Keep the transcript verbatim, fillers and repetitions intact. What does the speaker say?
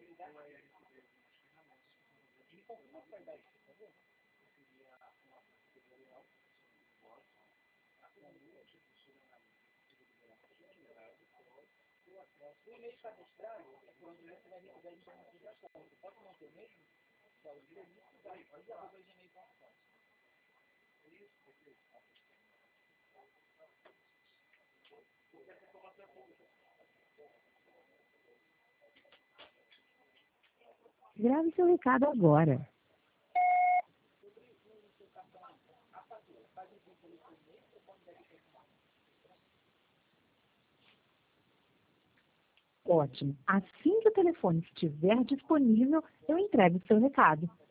O e-mail cadastrado é quando você vai receber a informação de ação. Você pode manter o mesmo, que é o serviço da arroba gmail ponto com. Grave seu recado agora. Ótimo. Assim que o telefone estiver disponível, eu entrego o seu recado.